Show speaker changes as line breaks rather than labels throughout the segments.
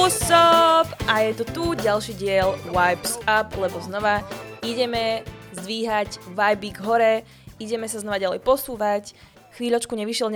What's up? A je to tu ďalší diel Vibes Up, lebo znova ideme zdvíhať vibík hore, ideme sa znova ďalej posúvať. Chvíľočku nevyšiel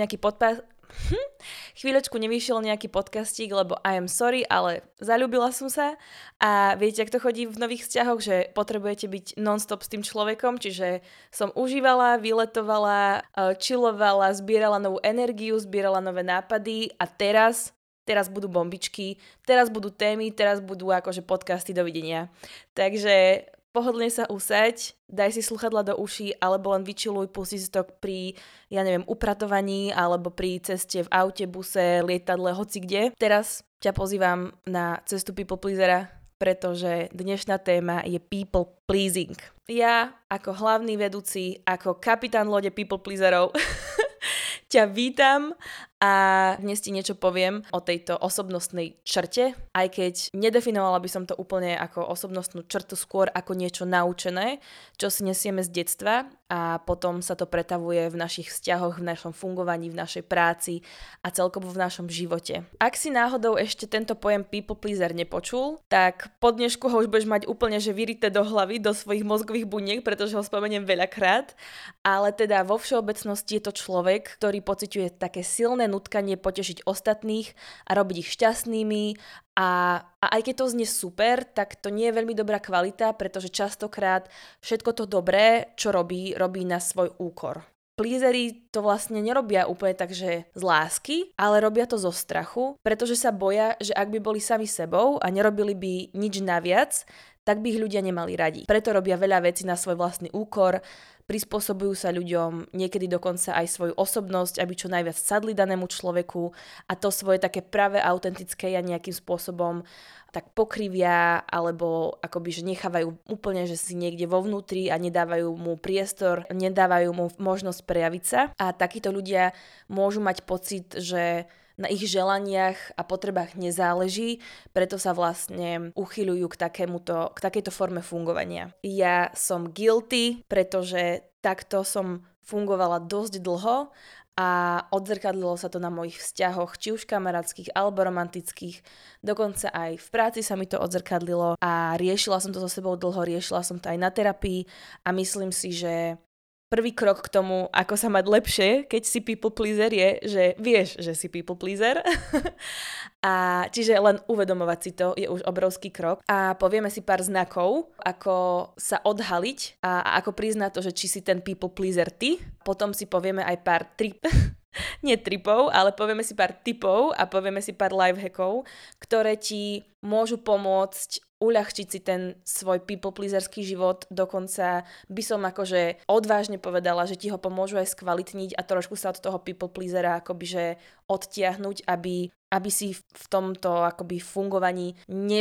nejaký podcastík, lebo I am sorry, ale zaľúbila som sa a viete, ak to chodí v nových vzťahoch, že potrebujete byť non-stop s tým človekom, čiže som užívala, vyletovala, chillovala, zbierala novú energiu, zbierala nové nápady a teraz budú bombičky, teraz budú témy, teraz budú akože podcasty, dovidenia. Takže pohodlne sa usaď, daj si sluchadla do uší, alebo len vyčiluj, pusti si to pri, upratovaní, alebo pri ceste v aute, buse, lietadle, hoci kde. Teraz ťa pozývam na cestu People Pleasera, pretože dnešná téma je people pleasing. Ja ako hlavný vedúci, ako kapitán lode People Pleaserov ťa vítam a dnes ti niečo poviem o tejto osobnostnej črte, aj keď nedefinovala by som to úplne ako osobnostnú črtu, skôr ako niečo naučené, čo si nesieme z detstva a potom sa to pretavuje v našich vzťahoch, v našom fungovaní, v našej práci a celkovo v našom živote. Ak si náhodou ešte tento pojem people pleaser nepočul, tak po dnešku ho už budeš mať úplne že vyrité do hlavy, do svojich mozgových buniek, pretože ho spomeniem veľakrát, ale teda vo všeobecnosti je to človek, ktorý pociťuje také silné nutkanie potešiť ostatných a robiť ich šťastnými a aj keď to znie super, tak to nie je veľmi dobrá kvalita, pretože častokrát všetko to dobré, čo robí na svoj úkor. Pleasery to vlastne nerobia úplne tak, že z lásky, ale robia to zo strachu, pretože sa boja, že ak by boli sami sebou a nerobili by nič naviac, tak by ich ľudia nemali radi. Preto robia veľa vecí na svoj vlastný úkor, prispôsobujú sa ľuďom, niekedy dokonca aj svoju osobnosť, aby čo najviac sadli danému človeku a to svoje také práve autentické ja nejakým spôsobom tak pokrivia alebo akoby, že nechávajú úplne, že si niekde vo vnútri a nedávajú mu priestor, nedávajú mu možnosť prejaviť sa a takíto ľudia môžu mať pocit, že na ich želaniach a potrebách nezáleží, preto sa vlastne uchyľujú k takejto forme fungovania. Ja som guilty, pretože takto som fungovala dosť dlho a odzrkadlilo sa to na mojich vzťahoch, či už kamarátskych alebo romantických, dokonca aj v práci sa mi to odzrkadlilo a riešila som to so sebou dlho, riešila som to aj na terapii a myslím si, že prvý krok k tomu, ako sa mať lepšie, keď si people pleaser, je, že vieš, že si people pleaser. A čiže len uvedomovať si to je už obrovský krok. A povieme si pár znakov, ako sa odhaliť a ako priznať to, že či si ten people pleaser ty. Potom si povieme aj pár tripov, ale povieme si pár tipov a povieme si pár lifehackov, ktoré ti môžu pomôcť uľahčiť si ten svoj people pleaserský život, dokonca by som akože odvážne povedala, že ti ho pomôžu aj skvalitniť a trošku sa od toho people pleasera akoby že odtiahnuť, aby si v tomto akoby fungovaní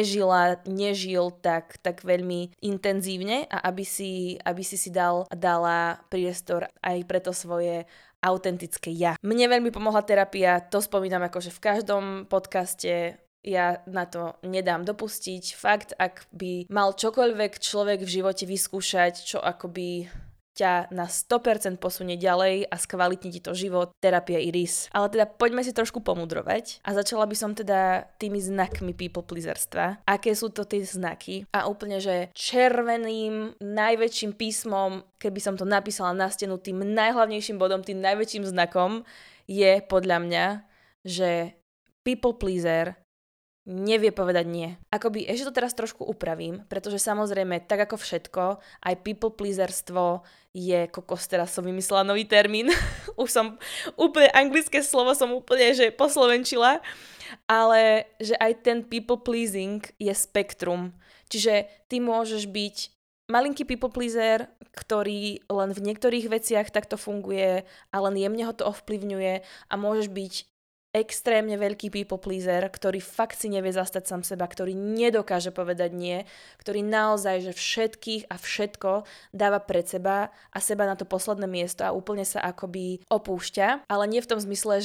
nežil tak veľmi intenzívne a aby si dala priestor aj pre to svoje autentické ja. Mne veľmi pomohla terapia, to spomínam akože v každom podcaste, ja na to nedám dopustiť. Fakt, ak by mal čokoľvek človek v živote vyskúšať, čo akoby ťa na 100% posunie ďalej a skvalitní ti to život, terapia iris. Ale teda poďme si trošku pomudrovať a začala by som teda tými znakmi people pleaserstva. Aké sú to tie znaky? A úplne, že červeným najväčším písmom, keby som to napísala na stenu, tým najhlavnejším bodom, tým najväčším znakom je podľa mňa, že people pleaser nevie povedať nie. Akoby ešte to teraz trošku upravím, pretože samozrejme, tak ako všetko, aj people pleaserstvo je kokos, teraz som vymyslela nový termín. Už som úplne anglické slovo som úplne, že poslovenčila, ale že aj ten people pleasing je spektrum. Čiže ty môžeš byť malinký people pleaser, ktorý len v niektorých veciach takto funguje a len jemne ho to ovplyvňuje a môžeš byť extrémne veľký people pleaser, ktorý fakt si nevie zastať sám seba, ktorý nedokáže povedať nie, ktorý naozaj, že všetkých a všetko dáva pred seba a seba na to posledné miesto a úplne sa akoby opúšťa, ale nie v tom zmysle, že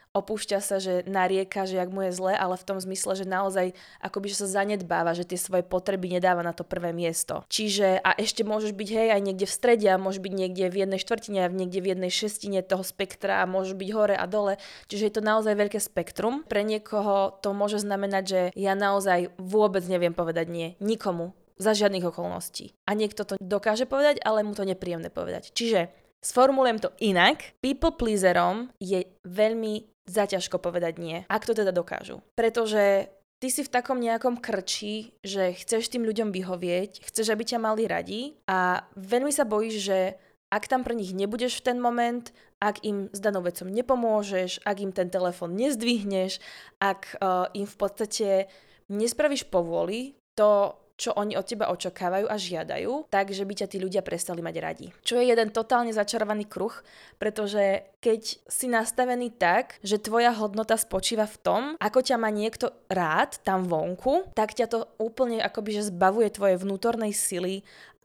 opúšťa sa, že narieka, že jak mu je zle, ale v tom zmysle, že naozaj akoby že sa zanedbáva, že tie svoje potreby nedáva na to prvé miesto. Čiže a ešte môžeš byť hej aj niekde v strede a môžeš byť niekde v jednej štvrtine a niekde v jednej šestine toho spektra a môžeš byť hore a dole. Čiže je to naozaj veľké spektrum. Pre niekoho to môže znamenať, že ja naozaj vôbec neviem povedať nie nikomu za žiadnych okolností. A niekto to dokáže povedať, ale mu to nepríjemné povedať. Čiže sformulujem to inak. People pleaserom je veľmi zaťažko povedať nie, ak to teda dokážu. Pretože ty si v takom nejakom krči, že chceš tým ľuďom vyhovieť, chceš, aby ťa mali radi a veľmi sa bojíš, že ak tam pre nich nebudeš v ten moment, ak im s danou vecou nepomôžeš, ak im ten telefon nezdvihneš, ak im v podstate nespravíš povôli to, čo oni od teba očakávajú a žiadajú, takže by ťa tí ľudia prestali mať radi. Čo je jeden totálne začarovaný kruh, pretože keď si nastavený tak, že tvoja hodnota spočíva v tom, ako ťa má niekto rád tam vonku, tak ťa to úplne akoby že zbavuje tvojej vnútornej sily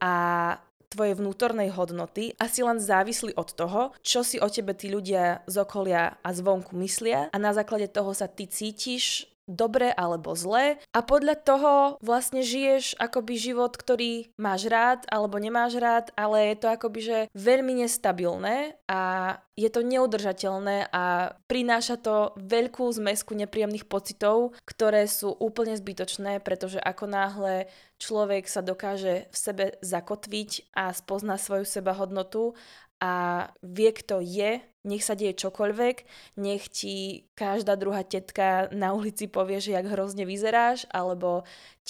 a tvojej vnútornej hodnoty a si len závislý od toho, čo si o tebe tí ľudia z okolia a zvonku myslia a na základe toho sa ty cítiš dobre alebo zle a podľa toho vlastne žiješ akoby život, ktorý máš rád alebo nemáš rád, ale je to akoby že veľmi nestabilné a je to neudržateľné a prináša to veľkú zmäsku nepríjemných pocitov, ktoré sú úplne zbytočné, pretože ako náhle človek sa dokáže v sebe zakotviť a spozná svoju sebahodnotu a vie, kto je, nech sa deje čokoľvek, nech ti každá druhá tetka na ulici povie, že jak hrozne vyzeráš, alebo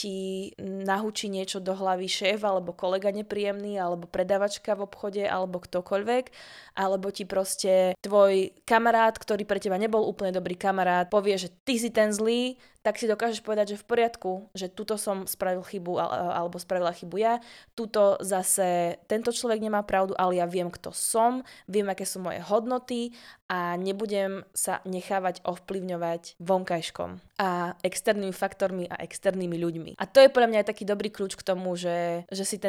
ti nahúči niečo do hlavy šéf, alebo kolega nepríjemný, alebo predavačka v obchode, alebo ktokoľvek, alebo ti proste tvoj kamarát, ktorý pre teba nebol úplne dobrý kamarát, povie, že ty si ten zlý, tak si dokážeš povedať, že v poriadku, že tuto som spravil chybu alebo spravila chybu ja, tuto zase tento človek nemá pravdu, ale ja viem, kto som, viem, aké sú moje hodnoty a nebudem sa nechávať ovplyvňovať vonkajškom a externými faktormi a externými ľuďmi. A to je podľa mňa aj taký dobrý kľúč k tomu, že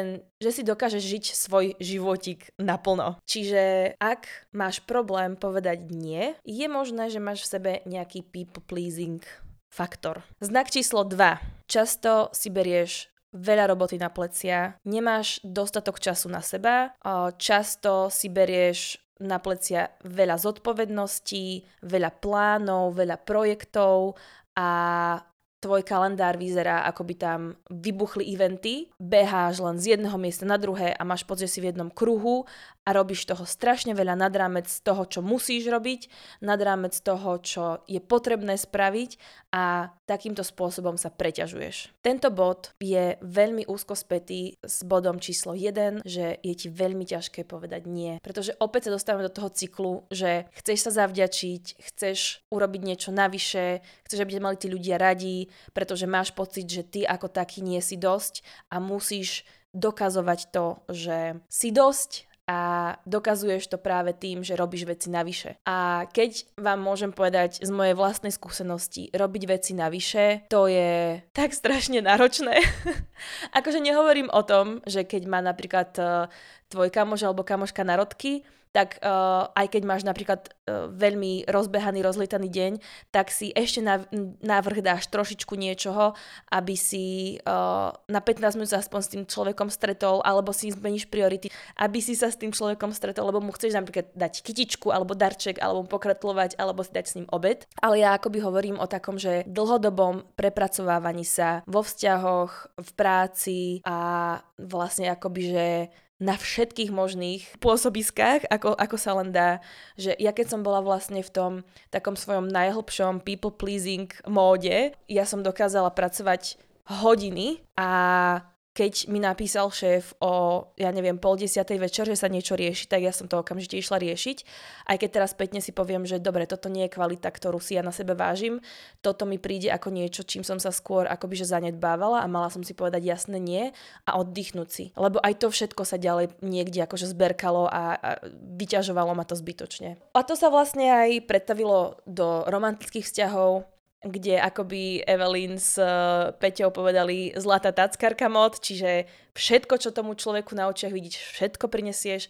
si dokážeš žiť svoj životík naplno. Čiže ak máš problém povedať nie, je možné, že máš v sebe nejaký people pleasing faktor. Znak číslo 2. Často si berieš veľa roboty na plecia, nemáš dostatok času na seba, často si berieš na plecia veľa zodpovedností, veľa plánov, veľa projektov a tvoj kalendár vyzerá, ako by tam vybuchli eventy, beháš len z jedného miesta na druhé a máš pocit, že si v jednom kruhu a robíš toho strašne veľa nad rámec toho, čo musíš robiť, nad rámec toho, čo je potrebné spraviť a takýmto spôsobom sa preťažuješ. Tento bod je veľmi úzko spätý s bodom číslo 1, že je ti veľmi ťažké povedať nie, pretože opäť sa dostávame do toho cyklu, že chceš sa zavďačiť, chceš urobiť niečo navyše, chceš, aby ťa mali tí ľudia radi, pretože máš pocit, že ty ako taký nie si dosť a musíš dokazovať to, že si dosť a dokazuješ to práve tým, že robíš veci navyše. A keď vám môžem povedať z mojej vlastnej skúsenosti, robiť veci navyše, to je tak strašne náročné. Akože nehovorím o tom, že keď má napríklad tvoj kamoš alebo kamoška narodky, tak aj keď máš napríklad veľmi rozbehaný, rozlietaný deň, tak si ešte návrh dáš trošičku niečoho, aby si na 15 minút aspoň s tým človekom stretol, alebo si zmeníš priority, aby si sa s tým človekom stretol, lebo mu chceš napríklad dať kytičku, alebo darček, alebo mu pokratulovať, alebo si dať s ním obed. Ale ja akoby hovorím o takom, že dlhodobom prepracovávaní sa vo vzťahoch, v práci a vlastne akoby, že na všetkých možných pôsobiskách, ako sa len dá. Že ja keď som bola vlastne v tom takom svojom najhlbšom people pleasing móde, ja som dokázala pracovať hodiny a keď mi napísal šéf o, 9:30 večer, že sa niečo rieši, tak ja som to okamžite išla riešiť. Aj keď teraz spätne si poviem, že dobre, toto nie je kvalita, ktorú si ja na sebe vážim, toto mi príde ako niečo, čím som sa skôr akoby že zanedbávala a mala som si povedať jasné nie a oddychnúť si. Lebo aj to všetko sa ďalej niekde akože zberkalo a vyťažovalo ma to zbytočne. A to sa vlastne aj pretavilo do romantických vzťahov, kde akoby Evelyn s Peťou povedali zlatá tackarka mod, čiže všetko, čo tomu človeku na očiach vidíš, všetko prinesieš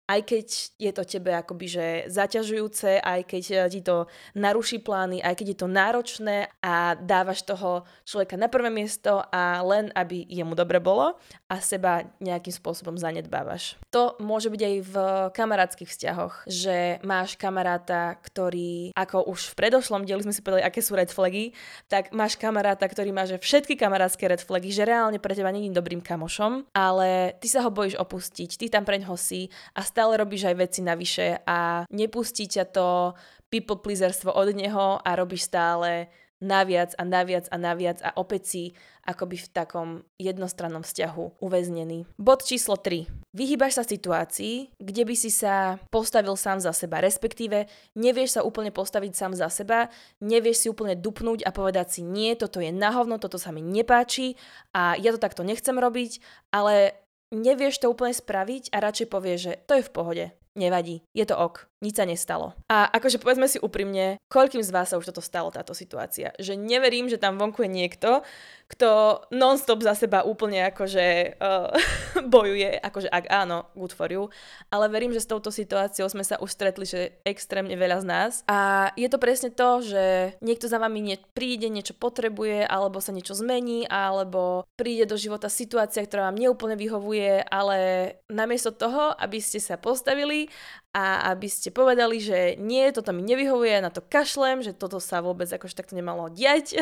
aj keď je to tebe akoby že zaťažujúce, aj keď ti to naruší plány, aj keď je to náročné a dávaš toho človeka na prvé miesto a len aby jemu dobre bolo a seba nejakým spôsobom zanedbávaš. To môže byť aj v kamarátskych vzťahoch, že máš kamaráta, ktorý, ako už v predošlom dieli sme si povedali, aké sú red flagy, tak máš kamaráta, ktorý má že všetky kamarátske red flagy, že reálne pre teba nie je dobrým kamošom, ale ty sa ho bojíš opustiť, ty tam preňho si a stále robíš aj veci navyše a nepustí ťa to people pleaserstvo od neho a robíš stále naviac a naviac a naviac a opäť si akoby v takom jednostrannom vzťahu uväznený. Bod číslo 3. Vyhýbaš sa situácii, kde by si sa postavil sám za seba, respektíve nevieš sa úplne postaviť sám za seba, nevieš si úplne dupnúť a povedať si nie, toto je na hovno, toto sa mi nepáči a ja to takto nechcem robiť, ale nevieš to úplne spraviť a radšej povieš, že to je v pohode. Nevadí, je to ok, nič sa nestalo. A akože povedzme si úprimne, koľkým z vás sa už toto stalo, táto situácia? Že neverím, že tam vonku je niekto, kto non-stop za seba úplne akože bojuje, akože ak áno, good for you, ale verím, že s touto situáciou sme sa už stretli, že extrémne veľa z nás. A je to presne to, že niekto za vami príde, niečo potrebuje, alebo sa niečo zmení, alebo príde do života situácia, ktorá vám neúplne vyhovuje, ale namiesto toho, aby ste sa postavili a aby ste povedali, že nie, toto mi nevyhovuje, na to kašlem, že toto sa vôbec akože takto nemalo diať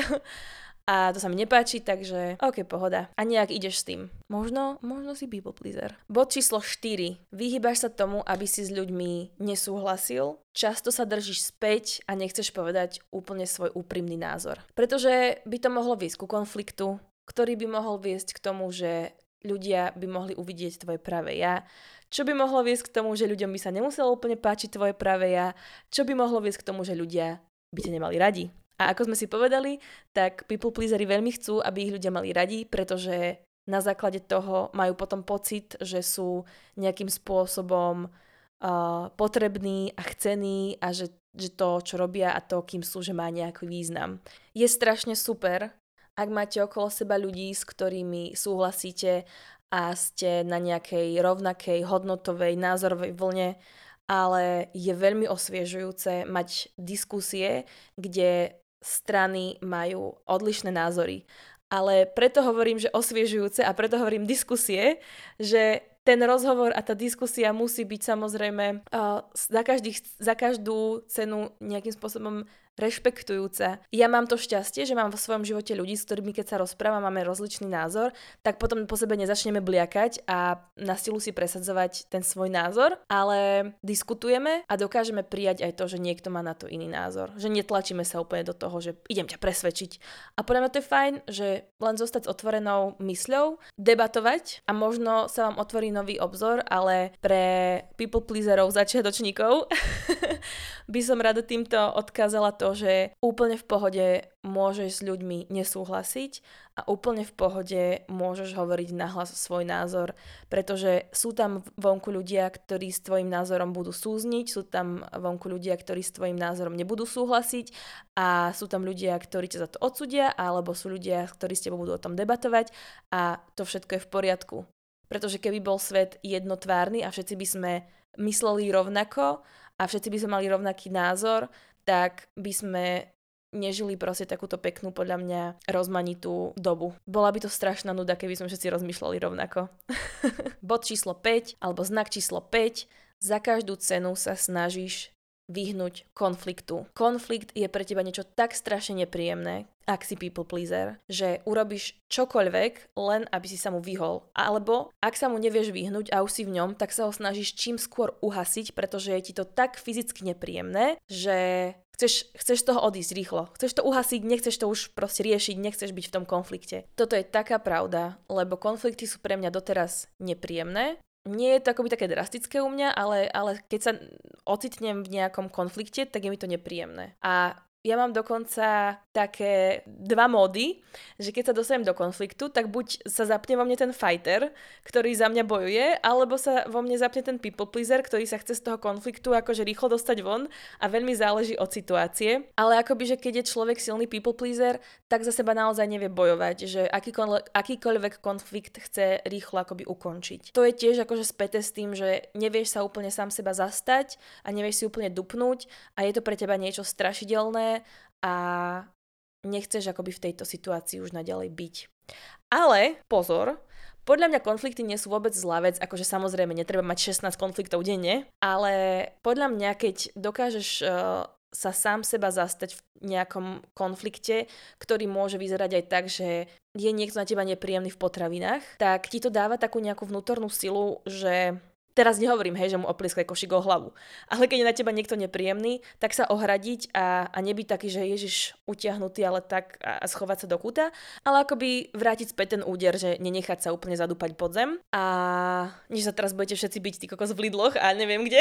a to sa mi nepáči, takže ok, pohoda. A nejak ideš s tým. Možno si people pleaser. Bod číslo 4. Vyhýbaš sa tomu, aby si s ľuďmi nesúhlasil. Často sa držíš späť a nechceš povedať úplne svoj úprimný názor. Pretože by to mohlo viesť ku konfliktu, ktorý by mohol viesť k tomu, že ľudia by mohli uvidieť tvoje pravé ja, čo by mohlo viesť k tomu, že ľuďom by sa nemuselo úplne páčiť tvoje pravé ja, čo by mohlo viesť k tomu, že ľudia by ťa nemali radi. A ako sme si povedali, tak people pleasery veľmi chcú, aby ich ľudia mali radi, pretože na základe toho majú potom pocit, že sú nejakým spôsobom potrební a chcení a že to, čo robia a to, kým sú, že má nejaký význam. Je strašne super, ak máte okolo seba ľudí, s ktorými súhlasíte a ste na nejakej rovnakej hodnotovej názorovej vlne, ale je veľmi osviežujúce mať diskusie, kde strany majú odlišné názory. Ale preto hovorím, že osviežujúce a preto hovorím diskusie, že ten rozhovor a tá diskusia musí byť samozrejme za každú cenu nejakým spôsobom rešpektujúca. Ja mám to šťastie, že mám vo svojom živote ľudí, s ktorými keď sa rozprávam, máme rozličný názor, tak potom po sebe nezačneme bliakať a na silu si presadzovať ten svoj názor, ale diskutujeme a dokážeme prijať aj to, že niekto má na to iný názor. Že netlačíme sa úplne do toho, že idem ťa presvedčiť. A podľa mňa to je fajn, že len zostať s otvorenou mysľou, debatovať a možno sa vám otvorí nový obzor, ale pre people pleaserov, začiatočníkov by som rada týmto odkázala to, že úplne v pohode môžeš s ľuďmi nesúhlasiť a úplne v pohode môžeš hovoriť nahlas svoj názor, pretože sú tam vonku ľudia, ktorí s tvojim názorom budú súzniť, sú tam vonku ľudia, ktorí s tvojim názorom nebudú súhlasiť a sú tam ľudia, ktorí ťa za to odsudia, alebo sú ľudia, ktorí s tebou budú o tom debatovať a to všetko je v poriadku. Pretože keby bol svet jednotvárny a všetci by sme mysleli rovnako a všetci by sme mali rovnaký názor, tak by sme nežili proste takúto peknú, podľa mňa, rozmanitú dobu. Bola by to strašná nuda, keby sme všetci rozmýšľali rovnako. Bod číslo 5, alebo znak číslo 5. Za každú cenu sa snažíš vyhnúť konfliktu. Konflikt je pre teba niečo tak strašne nepríjemné, ak si people pleaser, že urobíš čokoľvek, len aby si sa mu vyhol. Alebo ak sa mu nevieš vyhnúť a už si v ňom, tak sa ho snažíš čím skôr uhasiť, pretože je ti to tak fyzicky nepríjemné, že chceš z toho odísť rýchlo. Chceš to uhasiť, nechceš to už proste riešiť, nechceš byť v tom konflikte. Toto je taká pravda, lebo konflikty sú pre mňa doteraz nepríjemné. Nie je to akoby také drastické u mňa, ale keď sa ocitnem v nejakom konflikte, tak je mi to nepríjemné. A Ja mám dokonca také dva módy, že keď sa dostanem do konfliktu, tak buď sa zapne vo mne ten fighter, ktorý za mňa bojuje, alebo sa vo mne zapne ten people pleaser, ktorý sa chce z toho konfliktu akože rýchlo dostať von a veľmi záleží od situácie. Ale akoby, že keď je človek silný people pleaser, tak za seba naozaj nevie bojovať, že akýkoľvek konflikt chce rýchlo akoby ukončiť. To je tiež akože späté s tým, že nevieš sa úplne sám seba zastať a nevieš si úplne dupnúť a je to pre teba niečo strašidelné a nechceš akoby v tejto situácii už naďalej byť. Ale pozor, podľa mňa konflikty nie sú vôbec zlá vec, akože samozrejme netreba mať 16 konfliktov denne, ale podľa mňa keď dokážeš sa sám seba zastať v nejakom konflikte, ktorý môže vyzerať aj tak, že je niekto na teba nepríjemný v potravinách, tak ti to dáva takú nejakú vnútornú silu, že teraz nehovorím, hej, že mu oplieskaj košík o hlavu. Ale keď je na teba niekto nepríjemný, tak sa ohradiť a nebyť taký, že Ježiš utiahnutý, ale tak a schovať sa do kúta, ale akoby vrátiť späť ten úder, že nenechať sa úplne zadúpať pod zem. A než sa teraz budete všetci byť tí kokos v Lidloch a neviem kde.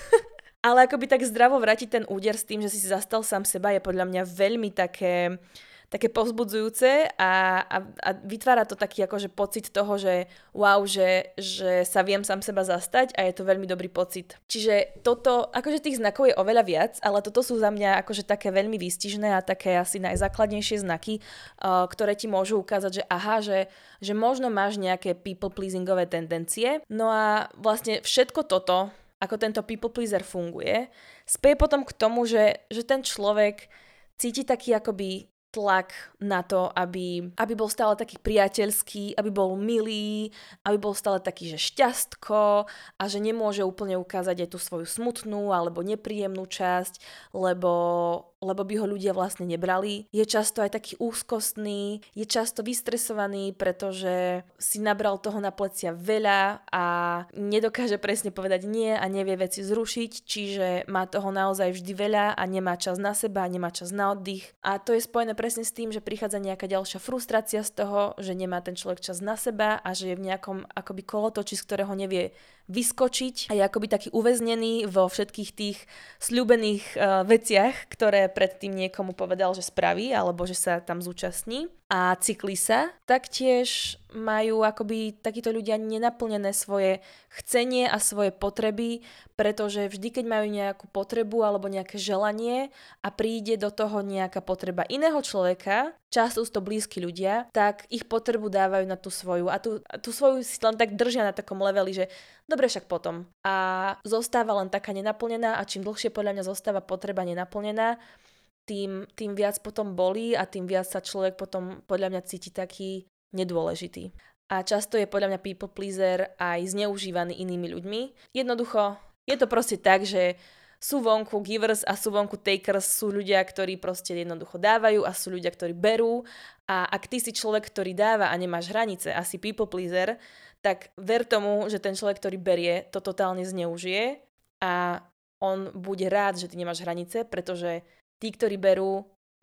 Ale akoby tak zdravo vrátiť ten úder s tým, že si zastal sám seba, je podľa mňa veľmi také povzbudzujúce a vytvára to taký akože pocit toho, že wow, že sa viem sám seba zastať a je to veľmi dobrý pocit. Čiže toto, akože tých znakov je oveľa viac, ale toto sú za mňa akože také veľmi výstižné a také asi najzákladnejšie znaky, ktoré ti môžu ukázať, že aha, že možno máš nejaké people pleasingové tendencie. No a vlastne všetko toto, ako tento people pleaser funguje, speje potom k tomu, že ten človek cíti taký akoby tlak na to, aby bol stále taký priateľský, aby bol milý, aby bol stále taký, že šťastko a že nemôže úplne ukázať aj tú svoju smutnú alebo nepríjemnú časť, lebo by ho ľudia vlastne nebrali. Je často aj taký úzkostný, je často vystresovaný, pretože si nabral toho na plecia veľa a nedokáže presne povedať nie a nevie veci zrušiť, čiže má toho naozaj vždy veľa a nemá čas na seba, nemá čas na oddych. A to je spojené presne s tým, že prichádza nejaká ďalšia frustrácia z toho, že nemá ten človek čas na seba a že je v nejakom akoby kolotoči, z ktorého nevie vyskočiť a je akoby taký uväznený vo všetkých tých sľúbených veciach, ktoré predtým niekomu povedal, že spraví alebo že sa tam zúčastní a cykli sa. Taktiež majú akoby takíto ľudia nenaplnené svoje chcenie a svoje potreby, pretože vždy, keď majú nejakú potrebu alebo nejaké želanie a príde do toho nejaká potreba iného človeka, často sú to blízki ľudia, tak ich potrebu dávajú na tú svoju a tú svoju si len tak držia na takom leveli, že dobre, však potom. A zostáva len taká nenaplnená a čím dlhšie podľa mňa zostáva potreba nenaplnená, tým viac potom bolí a tým viac sa človek potom podľa mňa cíti taký nedôležitý. A často je podľa mňa people pleaser aj zneužívaný inými ľuďmi. Jednoducho, je to proste tak, že sú vonku givers a sú vonku takers, sú ľudia, ktorí proste jednoducho dávajú a sú ľudia, ktorí berú. A ak ty si človek, ktorý dáva a nemáš hranice a si people pleaser, tak ver tomu, že ten človek, ktorý berie, to totálne zneužije a on bude rád, že ty nemáš hranice, pretože tí, ktorí berú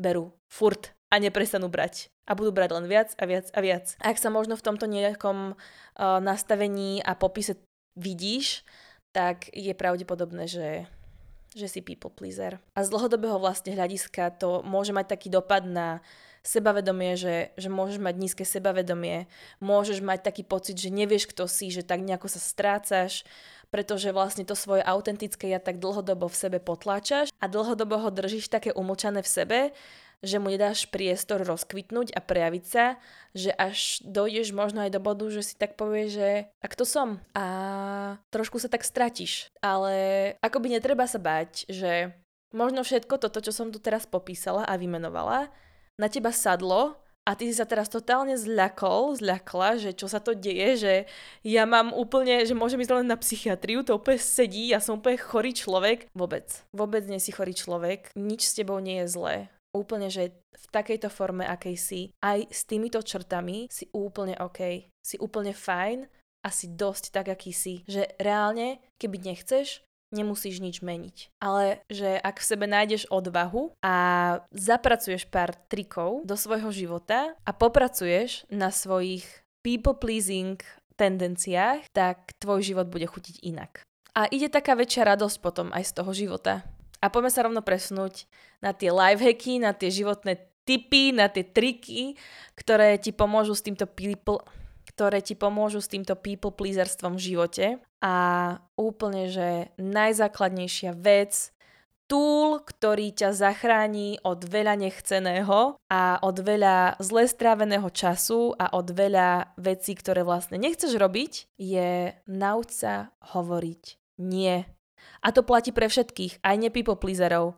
furt a neprestanú brať. A budú brať len viac a viac a viac. Ak sa možno v tomto nejakom nastavení a popise vidíš, tak je pravdepodobné, že si people pleaser. A z dlhodobého vlastne hľadiska to môže mať taký dopad na sebavedomie, že môžeš mať nízke sebavedomie, môžeš mať taký pocit, že nevieš, kto si, že tak nejako sa strácaš, pretože vlastne to svoje autentické ja tak dlhodobo v sebe potláčaš a dlhodobo ho držíš také umlčané v sebe, že mu nedáš priestor rozkvitnúť a prejaviť sa, že až dojdeš možno aj do bodu, že si tak povieš, že tak to som a trošku sa tak stratíš. Ale akoby netreba sa báť, že možno všetko toto, čo som tu teraz popísala a vymenovala, na teba sadlo a ty si sa teraz totálne zľakla, že čo sa to deje, že ja mám úplne, že môžem ísť len na psychiatriu, to úplne sedí, ja som úplne chorý človek. Vôbec nie si chorý človek, nič s tebou nie je zlé. Úplne, že v takejto forme, akej si, aj s týmito črtami si úplne OK, si úplne fajn a si dosť tak, aký si. Že reálne, keby nechceš, nemusíš nič meniť. Ale že ak v sebe nájdeš odvahu a zapracuješ pár trikov do svojho života a popracuješ na svojich people pleasing tendenciách, tak tvoj život bude chutiť inak. A ide taká väčšia radosť potom aj z toho života. A poďme sa rovno presunúť na tie lifehacky, na tie životné tipy, na tie triky, ktoré ti pomôžu s týmto people pleaserstvom v živote. A úplne, že najzákladnejšia vec, tool, ktorý ťa zachráni od veľa nechceného a od veľa zle stráveného času a od veľa vecí, ktoré vlastne nechceš robiť, je nauč sa hovoriť nie. A to platí pre všetkých, aj ne people pleaserov.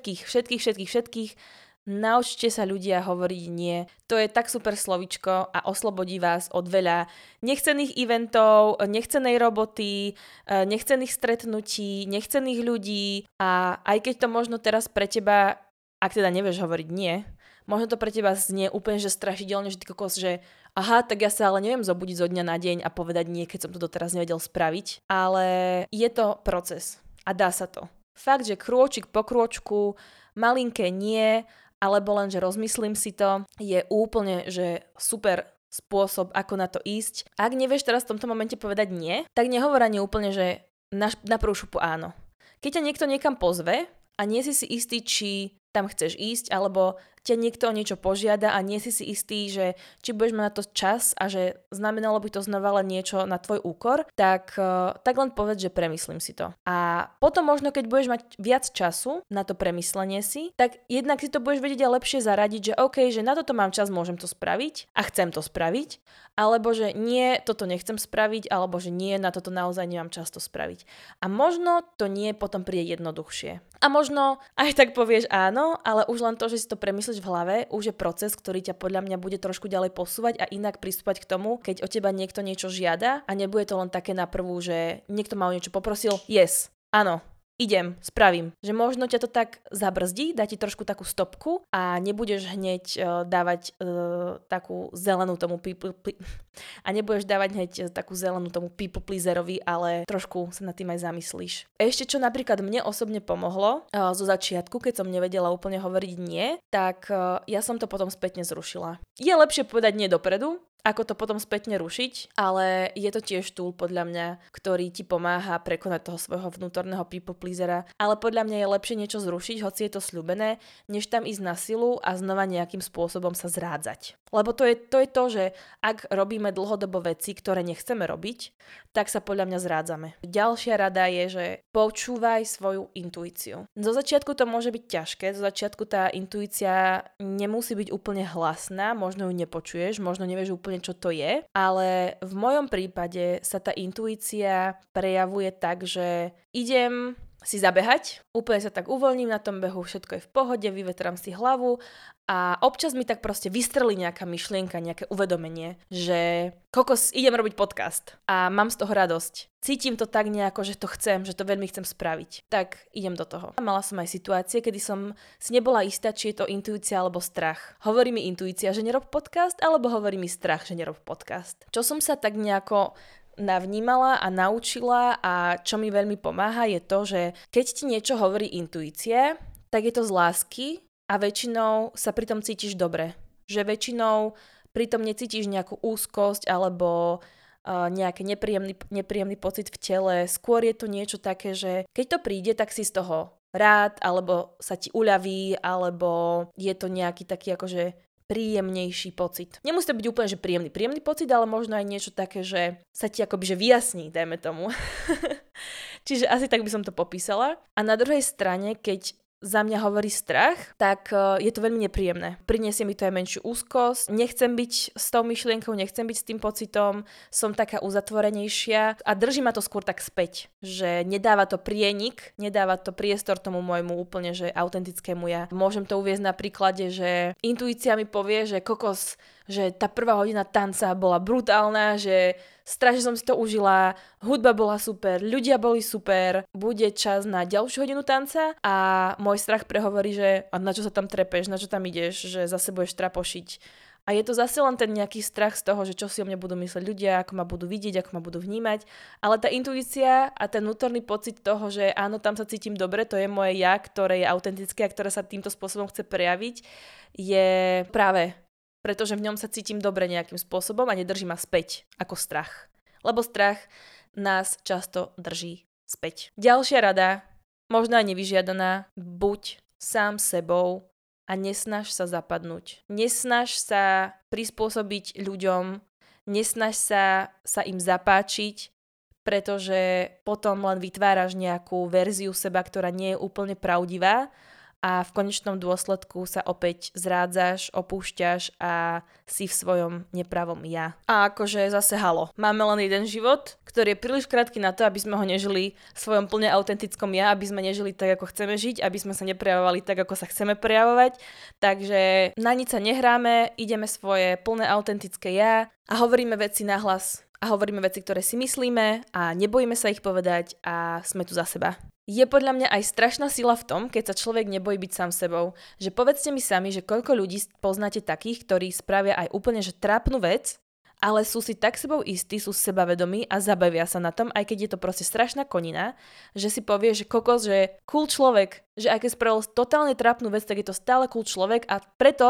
Všetkých. Naučte sa ľudia hovoriť nie. To je tak super slovičko a oslobodí vás od veľa nechcených eventov, nechcenej roboty, nechcených stretnutí, nechcených ľudí a aj keď to možno teraz pre teba, ak teda nevieš hovoriť nie, možno to pre teba znie úplne, že strašidelne, že ty kokos, že aha, tak ja sa ale neviem zobudiť zo dňa na deň a povedať nie, keď som to doteraz nevedel spraviť, ale je to proces a dá sa to. Fakt, že krôčik po krôčku, malinké nie, alebo len, že rozmyslím si to, je úplne, že super spôsob, ako na to ísť. Ak nevieš teraz v tomto momente povedať nie, tak nehovor ani úplne, že na prvú šupu áno. Keď ťa niekto niekam pozve a nie si istý, či tam chceš ísť, alebo ťa niekto o niečo požiada a nie si istý, že či budeš mať na to čas a že znamenalo by to znova len niečo na tvoj úkor, tak len povedz, že premyslím si to. A potom možno, keď budeš mať viac času na to premyslenie si, tak jednak si to budeš vedieť aj lepšie zaradiť, že OK, že na toto mám čas, môžem to spraviť a chcem to spraviť, alebo že nie, toto nechcem spraviť, alebo že nie, na toto naozaj nemám čas to spraviť. A možno to nie potom príde jednoduchšie. A možno aj tak povieš áno, ale už len to, že si to premyslíš v hlave, už je proces, ktorý ťa podľa mňa bude trošku ďalej posúvať a inak pristúpať k tomu, keď od teba niekto niečo žiada a nebude to len také na prvú, že niekto ma o niečo poprosil, yes, áno, idem, spravím. Že možno ťa to tak zabrzdí, dá ti trošku takú stopku a nebudeš hneď dávať takú zelenú tomu people pleaserovi, ale trošku sa nad tým aj zamyslíš. Ešte čo napríklad mne osobne pomohlo zo začiatku, keď som nevedela úplne hovoriť nie, tak ja som to potom spätne zrušila. Je lepšie povedať nie dopredu, ako to potom spätne rušiť, ale je to tiež tool podľa mňa, ktorý ti pomáha prekonať toho svojho vnútorného people pleasera, ale podľa mňa je lepšie niečo zrušiť, hoci je to sľúbené, než tam ísť na silu a znova nejakým spôsobom sa zrádzať. Lebo to je to, že ak robíme dlhodobo veci, ktoré nechceme robiť, tak sa podľa mňa zrádzame. Ďalšia rada je, že počúvaj svoju intuíciu. Zo začiatku to môže byť ťažké, zo začiatku tá intuícia nemusí byť úplne hlasná, možno ju nepočuješ, možno nevieš úplne, čo to je, ale v mojom prípade sa tá intuícia prejavuje tak, že idem si zabehať, úplne sa tak uvoľním na tom behu, všetko je v pohode, vyvetrám si hlavu a občas mi tak proste vystrelí nejaká myšlienka, nejaké uvedomenie, že kokos, idem robiť podcast a mám z toho radosť. Cítim to tak nejako, že to chcem, že to veľmi chcem spraviť. Tak idem do toho. Mala som aj situácie, kedy som si nebola istá, či je to intuícia alebo strach. Hovorí mi intuícia, že nerob podcast, alebo hovorí mi strach, že nerob podcast. Čo som sa tak nejako navnímala a naučila a čo mi veľmi pomáha je to, že keď ti niečo hovorí intuícia, tak je to z lásky a väčšinou sa pri tom cítiš dobre. Že väčšinou pri tom necítiš nejakú úzkosť alebo nejaký nepríjemný pocit v tele. Skôr je to niečo také, že keď to príde, tak si z toho rád, alebo sa ti uľaví, alebo je to nejaký taký akože príjemnejší pocit. Nemusí to byť úplne, že príjemný pocit, ale možno aj niečo také, že sa ti akoby že vyjasní, dajme tomu. Čiže asi tak by som to popísala. A na druhej strane, keď za mňa hovorí strach, tak je to veľmi nepríjemné. Prinesie mi to aj menšiu úzkosť, nechcem byť s tou myšlienkou, nechcem byť s tým pocitom, som taká uzatvorenejšia a drží ma to skôr tak späť, že nedáva to prienik, nedáva to priestor tomu môjmu úplne, že autentickému ja. Môžem to uviesť na príklade, že intuícia mi povie, že kokos, že tá prvá hodina tanca bola brutálna, že strašne som si to užila, hudba bola super, ľudia boli super, bude čas na ďalšiu hodinu tanca a môj strach prehovorí, že a na čo sa tam trepeš, na čo tam ideš, že zase budeš trapošiť. A je to zase len ten nejaký strach z toho, že čo si o mne budú mysleť ľudia, ako ma budú vidieť, ako ma budú vnímať. Ale tá intuícia a ten vnútorný pocit toho, že áno, tam sa cítim dobre, to je moje ja, ktoré je autentické a ktoré sa týmto spôsobom chce prejaviť, je práve pretože v ňom sa cítim dobre nejakým spôsobom a nedrží ma späť ako strach. Lebo strach nás často drží späť. Ďalšia rada, možno aj nevyžiadaná, buď sám sebou a nesnaž sa zapadnúť. Nesnaž sa prispôsobiť ľuďom, nesnaž sa im zapáčiť, pretože potom len vytváraš nejakú verziu seba, ktorá nie je úplne pravdivá a v konečnom dôsledku sa opäť zrádzaš, opúšťaš a si v svojom nepravom ja. A akože zase halo, máme len jeden život, ktorý je príliš krátky na to, aby sme ho nežili v svojom plne autentickom ja, aby sme nežili tak, ako chceme žiť, aby sme sa neprejavovali tak, ako sa chceme prejavovať. Takže na nič sa nehráme, ideme svoje plné autentické ja a hovoríme veci nahlas a hovoríme veci, ktoré si myslíme a nebojíme sa ich povedať a sme tu za seba. Je podľa mňa aj strašná sila v tom, keď sa človek nebojí byť sám sebou. Že povedzte mi sami, že koľko ľudí poznáte takých, ktorí spravia aj úplne že trápnu vec, ale sú si tak sebou istí, sú sebavedomí a zabavia sa na tom, aj keď je to proste strašná konina, že si povie, že kokos, že cool človek, že aj keď spravil totálne trápnu vec, tak je to stále cool človek a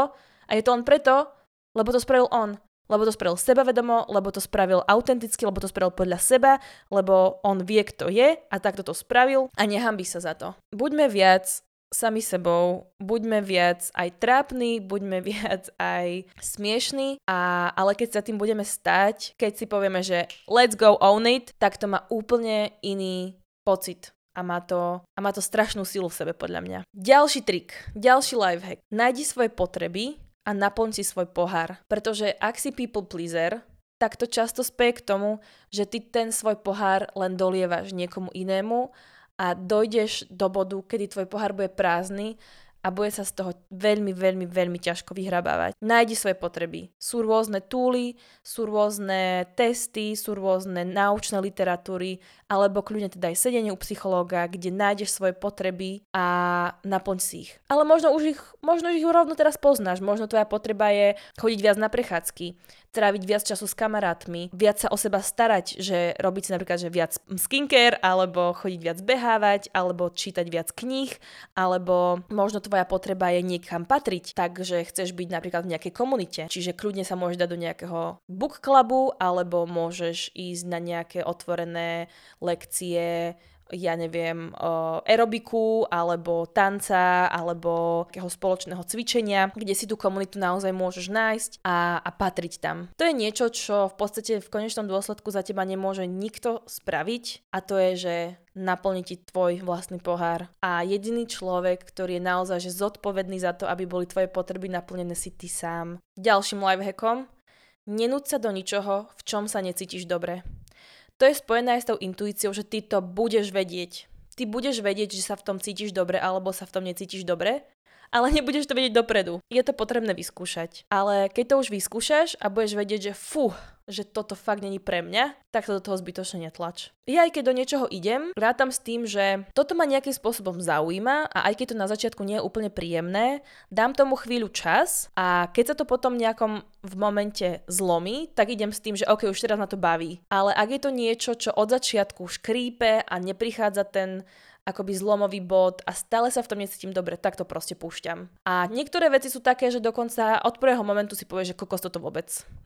je to len preto, lebo to spravil on. Lebo to spravil sebavedomo, lebo to spravil autenticky, lebo to spravil podľa seba, lebo on vie, kto je a takto to spravil a nehanbí sa za to. Buďme viac sami sebou, buďme viac aj trápni, buďme viac aj smiešní, ale keď sa tým budeme stať, keď si povieme, že let's go own it, tak to má úplne iný pocit. A má to strašnú silu v sebe podľa mňa. Ďalší trik, ďalší lifehack. Nájdi svoje potreby a naplň si svoj pohár. Pretože ak si people pleaser, tak to často speje k tomu, že ty ten svoj pohár len dolievaš niekomu inému a dojdeš do bodu, kedy tvoj pohár bude prázdny a bude sa z toho veľmi, veľmi, veľmi ťažko vyhrabávať. Nájdi svoje potreby. Sú rôzne túly, sú rôzne testy, sú rôzne naučné literatúry, alebo kľudne teda aj sedenie u psychológa, kde nájdeš svoje potreby a naplň si ich. Ale možno už ich rovno teraz poznáš. Možno tvoja potreba je chodiť viac na prechádzky, tráviť viac času s kamarátmi, viac sa o seba starať, že robiť si napríklad že viac skincare, alebo chodiť viac behávať, alebo čítať viac kníh, alebo možno tvoja potreba je niekam patriť, takže chceš byť napríklad v nejakej komunite, čiže kľudne sa môžeš dať do nejakého book clubu, alebo môžeš ísť na nejaké otvorené lekcie, ja neviem, aerobiku, alebo tanca, alebo takého spoločného cvičenia, kde si tú komunitu naozaj môžeš nájsť a patriť tam. To je niečo, čo v podstate v konečnom dôsledku za teba nemôže nikto spraviť a to je, že naplniť ti tvoj vlastný pohár. A jediný človek, ktorý je naozaj že zodpovedný za to, aby boli tvoje potreby naplnené, si ty sám. Ďalším lifehackom, nenúď sa do ničoho, v čom sa necítiš dobre. To je spojené aj s tou intuíciou, že ty to budeš vedieť. Ty budeš vedieť, že sa v tom cítiš dobre alebo sa v tom necítiš dobre, ale nebudeš to vedieť dopredu. Je to potrebné vyskúšať. Ale keď to už vyskúšaš a budeš vedieť, že že toto fakt není pre mňa, tak sa do toho zbytočne netlač. Ja aj keď do niečoho idem, rátam s tým, že toto ma nejakým spôsobom zaujíma a aj keď to na začiatku nie je úplne príjemné, dám tomu chvíľu čas a keď sa to potom nejakom v momente zlomí, tak idem s tým, že ok, už teraz ma to baví. Ale ak je to niečo, čo od začiatku škrípe a neprichádza ten akoby zlomový bod a stále sa v tom necítim dobre, tak to proste púšťam. A niektoré veci sú také, že dokonca od prvého momentu si povieš, že kokos toto vôbec.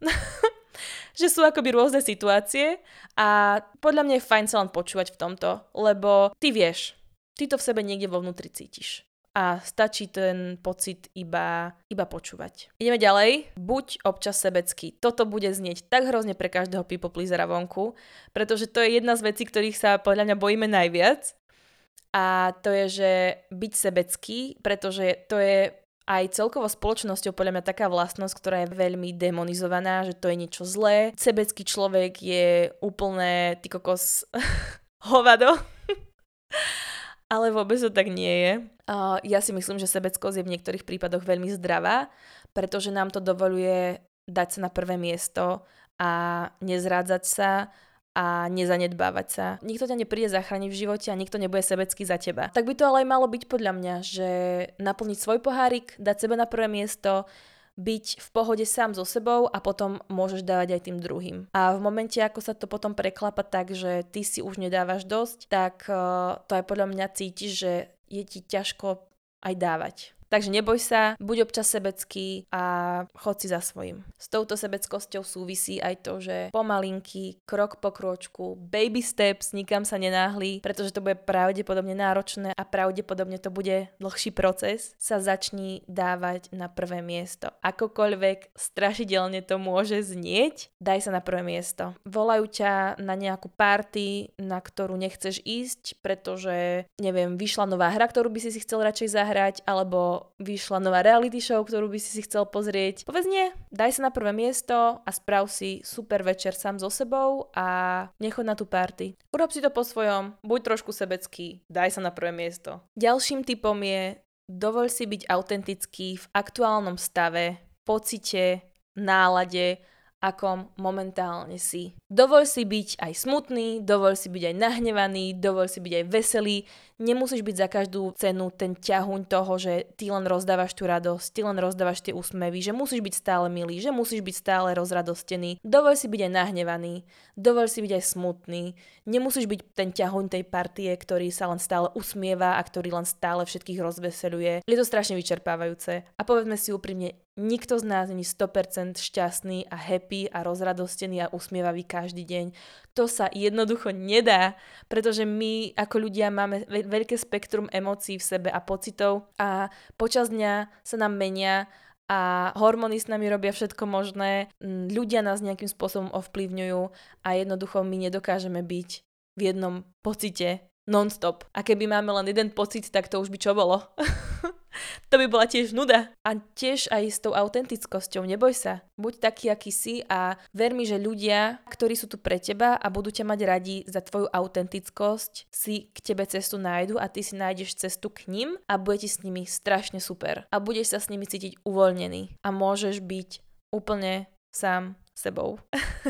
Že sú akoby rôzne situácie a podľa mňa je fajn sa len počúvať v tomto, lebo ty vieš, ty to v sebe niekde vo vnútri cítiš. A stačí ten pocit iba počúvať. Ideme ďalej. Buď občas sebecký. Toto bude znieť tak hrozne pre každého people pleasera vonku, pretože to je jedna z vecí, ktorých sa podľa mňa bojíme najviac. A to je, že byť sebecký, pretože to je aj celkovo spoločnosťou podľa mňa taká vlastnosť, ktorá je veľmi demonizovaná, že to je niečo zlé. Sebecký človek je úplne ty kokos hovado. Ale vôbec to tak nie je. Ja si myslím, že sebeckosť je v niektorých prípadoch veľmi zdravá, pretože nám to dovoľuje dať sa na prvé miesto a nezrádzať sa a nezanedbávať sa. Nikto ťa nepríde zachrániť v živote a nikto nebude sebecký za teba. Tak by to ale aj malo byť podľa mňa, že naplniť svoj pohárik, dať seba na prvé miesto, byť v pohode sám so sebou a potom môžeš dávať aj tým druhým. A v momente, ako sa to potom preklapa tak, že ty si už nedávaš dosť, tak to aj podľa mňa cítiš, že je ti ťažko aj dávať. Takže neboj sa, buď občas sebecký a chod si za svojím. S touto sebeckosťou súvisí aj to, že pomalinky, krok po kročku, baby steps, nikam sa nenáhli, pretože to bude pravdepodobne náročné a pravdepodobne to bude dlhší proces, sa začni dávať na prvé miesto. Akokoľvek strašidelne to môže znieť, daj sa na prvé miesto. Volajú ťa na nejakú party, na ktorú nechceš ísť, pretože, neviem, vyšla nová hra, ktorú by si chcel radšej zahrať, alebo vyšla nová reality show, ktorú by si chcel pozrieť. Povedz nie, daj sa na prvé miesto a sprav si super večer sám so sebou a nechod na tú party. Urob si to po svojom, buď trošku sebecký, daj sa na prvé miesto. Ďalším tipom je, dovoľ si byť autentický v aktuálnom stave, pocite, nálade, akom momentálne si. Dovoľ si byť aj smutný, dovoľ si byť aj nahnevaný, dovoľ si byť aj veselý. Nemusíš byť za každú cenu ten ťahuň toho, že ty len rozdávaš tú radosť, ty len rozdávaš tie úsmevy, že musíš byť stále milý, že musíš byť stále rozradostený. Dovoľ si byť aj nahnevaný, dovoľ si byť aj smutný. Nemusíš byť ten ťahuň tej partie, ktorý sa len stále usmieva a ktorý len stále všetkých rozveseľuje. Je to strašne vyčerpávajúce. A povedzme si úprimne, nikto z nás není 100% šťastný a happy a rozradostený a usmievavý každý deň. To sa jednoducho nedá, pretože my ako ľudia máme veľké spektrum emócií v sebe a pocitov a počas dňa sa nám menia a hormóny s nami robia všetko možné, ľudia nás nejakým spôsobom ovplyvňujú a jednoducho my nedokážeme byť v jednom pocite non-stop. A keby máme len jeden pocit, tak to už by čo bolo? To by bola tiež nuda. A tiež aj s tou autentickosťou, neboj sa. Buď taký, aký si a ver mi, že ľudia, ktorí sú tu pre teba a budú ťa mať radi za tvoju autentickosť, si k tebe cestu nájdu a ty si nájdeš cestu k ním a bude ti s nimi strašne super. A budeš sa s nimi cítiť uvoľnený a môžeš byť úplne sám sebou.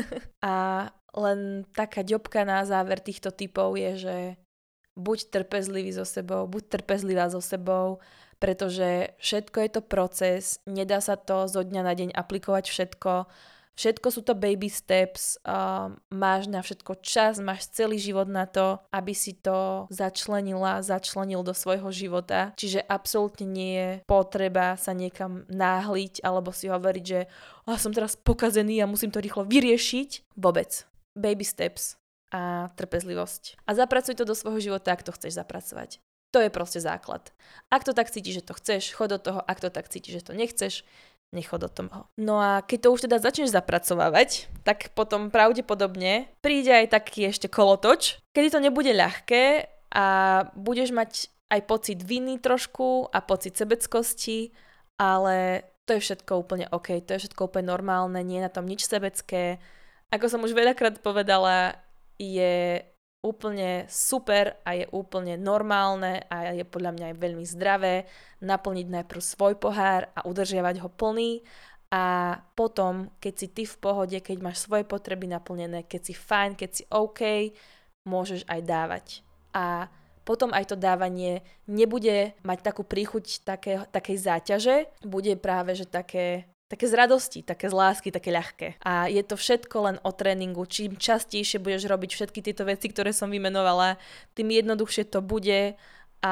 A len taká ďobka na záver týchto tipov je, že buď trpezlivý so sebou, buď trpezlivá so sebou, pretože všetko je to proces, nedá sa to zo dňa na deň aplikovať všetko. Všetko sú to baby steps, máš na všetko čas, máš celý život na to, aby si to začlenil do svojho života. Čiže absolútne nie je potreba sa niekam náhliť alebo si hovoriť, že som teraz pokazený a musím to rýchlo vyriešiť. Vôbec. Baby steps a trpezlivosť. A zapracuj to do svojho života, ak to chceš zapracovať. To je proste základ. Ak to tak cítiš, že to chceš, chod do toho. Ak to tak cítiš, že to nechceš, nechod do toho. No a keď to už teda začneš zapracovávať, tak potom pravdepodobne príde aj taký ešte kolotoč, kedy to nebude ľahké a budeš mať aj pocit viny trošku a pocit sebeckosti, ale to je všetko úplne OK, to je všetko úplne normálne, nie je na tom nič sebecké. Ako som už veľakrát povedala, je úplne super a je úplne normálne a je podľa mňa aj veľmi zdravé naplniť najprv svoj pohár a udržiavať ho plný a potom, keď si ty v pohode, keď máš svoje potreby naplnené, keď si fajn, keď si OK, môžeš aj dávať. A potom aj to dávanie nebude mať takú príchuť takej záťaže, bude práve, že také z radosti, také z lásky, také ľahké. A je to všetko len o tréningu. Čím častejšie budeš robiť všetky tieto veci, ktoré som vymenovala, tým jednoduchšie to bude. A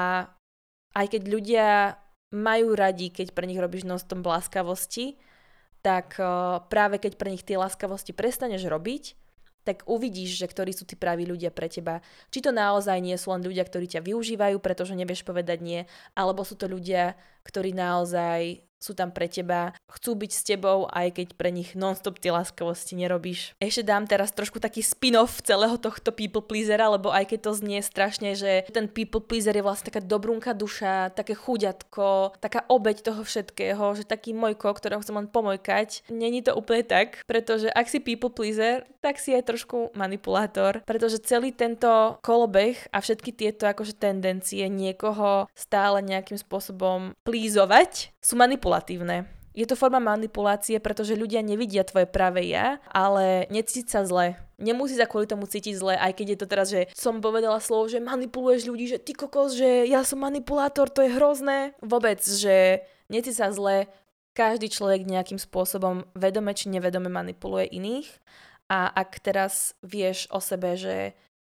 aj keď ľudia majú radi, keď pre nich robíš non-stop láskavosti, tak práve keď pre nich tie láskavosti prestaneš robiť, tak uvidíš, že ktorí sú tí praví ľudia pre teba. Či to naozaj nie sú len ľudia, ktorí ťa využívajú, pretože nevieš povedať nie, alebo sú to ľudia, ktorí naozaj sú tam pre teba, chcú byť s tebou, aj keď pre nich non-stop tie láskavosti nerobíš. Ešte dám teraz trošku taký spin-off celého tohto people pleasera, lebo aj keď to znie strašne, že ten people pleaser je vlastne taká dobrúnka duša, také chuďatko, taká obeť toho všetkého, že taký mojko, ktorého chcem len pomojkať. Není to úplne tak, pretože ak si people pleaser, tak si aj trošku manipulátor, pretože celý tento kolobeh a všetky tieto akože tendencie niekoho stále nejakým spôsobom plízovať sú manipulatívne. Je to forma manipulácie, pretože ľudia nevidia tvoje pravé ja, ale necítiť sa zle. Nemusí sa kvôli tomu cítiť zle, aj keď je to teraz, že som povedala slovo, že manipuluješ ľudí, že ty kokos, že ja som manipulátor, to je hrozné. Vôbec, že necítiť sa zle, každý človek nejakým spôsobom vedome či nevedome manipuluje iných. A ak teraz vieš o sebe, že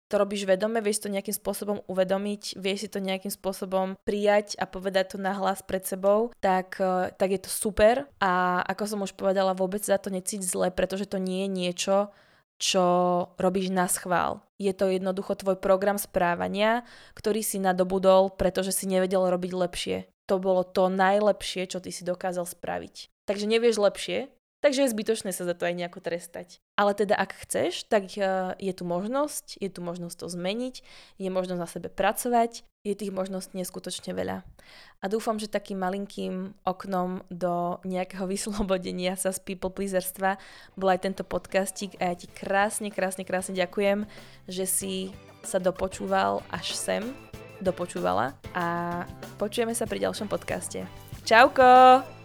to robíš vedome, vieš to nejakým spôsobom uvedomiť, vieš si to nejakým spôsobom prijať a povedať to nahlas pred sebou, tak je to super. A ako som už povedala, vôbec za to necíť zle, pretože to nie je niečo, čo robíš na schvál. Je to jednoducho tvoj program správania, ktorý si nadobudol, pretože si nevedel robiť lepšie. To bolo to najlepšie, čo ty si dokázal spraviť. Takže nevieš lepšie, takže je zbytočné sa za to aj nejako trestať. Ale teda ak chceš, tak je tu možnosť to zmeniť, je možnosť na sebe pracovať, je tých možností neskutočne veľa. A dúfam, že takým malinkým oknom do nejakého vyslobodenia sa z people pleaserstva bol aj tento podcastík a ja ti krásne ďakujem, že si sa dopočúval až sem, dopočúvala a počujeme sa pri ďalšom podcaste. Čauko!